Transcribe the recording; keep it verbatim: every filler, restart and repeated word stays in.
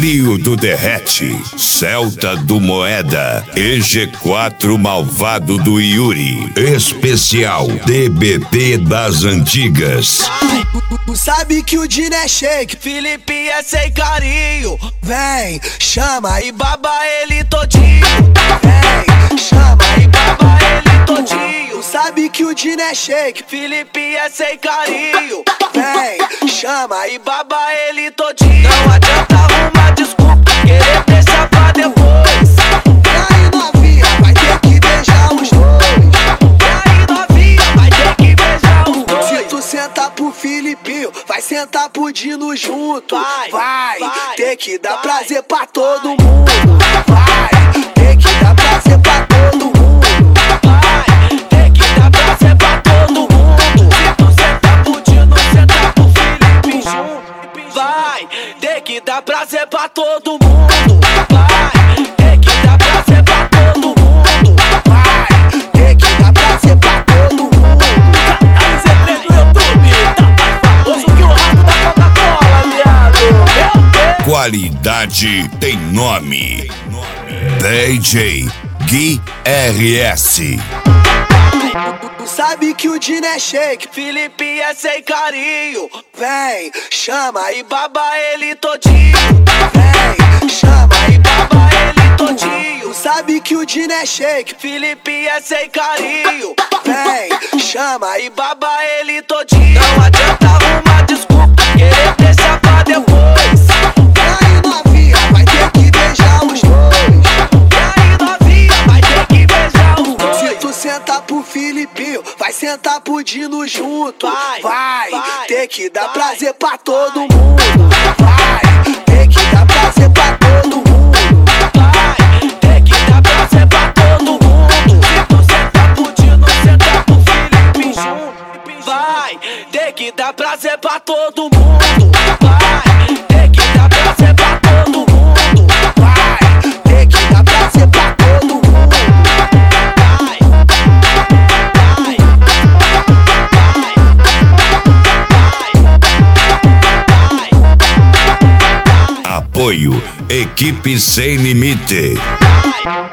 Trio do Derrete, Celta do Moeda e G quatro Malvado do Yuri. Especial D B T das Antigas. Tu sabe que o Dino é shake, Felipe é sem carinho. Vem, chama e baba ele todinho. Vem, chama e baba ele todinho. Tu sabe que o Dino é shake, Felipe é sem carinho. Vem, chama e baba ele todinho. Não adianta arrumar desculpa, querer deixar pra depois. E aí novinha, vai ter que beijar os dois. E aí novinha, vai ter que beijar os dois. Se tu sentar pro Filipinho, vai sentar pro Dino junto. Vai, vai, vai ter que dar vai, prazer pra todo vai, mundo. Vai, ter que dar prazer pra todo mundo. Vai, ter que dar prazer pra todo mundo. Se tu sentar pro Dino, sentar pro Filipinho junto. Vai, ter que dar prazer pra todo mundo. Vai, ter que dar prazer pra todo mundo. Vai, ter que dar prazer pra todo mundo. Aí cê prende no YouTube, tá mais famoso que o rato da Coca-Cola, viado. Qualidade tem nome. D J Gui R S. Tu sabe que o Dino é shake, Felipe é sem carinho. Vem, chama e baba ele todinho. Vem, chama e baba ele todinho. Tu sabe que o Dino é shake, Felipe é sem carinho. Vem, chama e baba ele todinho. Não adianta arrumar desculpa, querer deixar pra depois. E aí novinha, vai ter que beijar os dois. E aí novinha, vai ter que beijar os dois. Se tu sentar pro Filipinho, vai sentar pro Dino junto. Vai, vai, vai ter que dar vai, prazer pra todo vai, mundo. Vai, ter que dar prazer pra todo mundo. Vai, ter que dar prazer pra todo mundo. Se tu sentar pro Dino, sentar pro Filipinho junto. Vai, ter que dar prazer pra todo mundo. Vai, ter que dar prazer pra todo mundo. Vai, ter que dar prazer pra todo mundo. Apoio Equipe Sem Limite.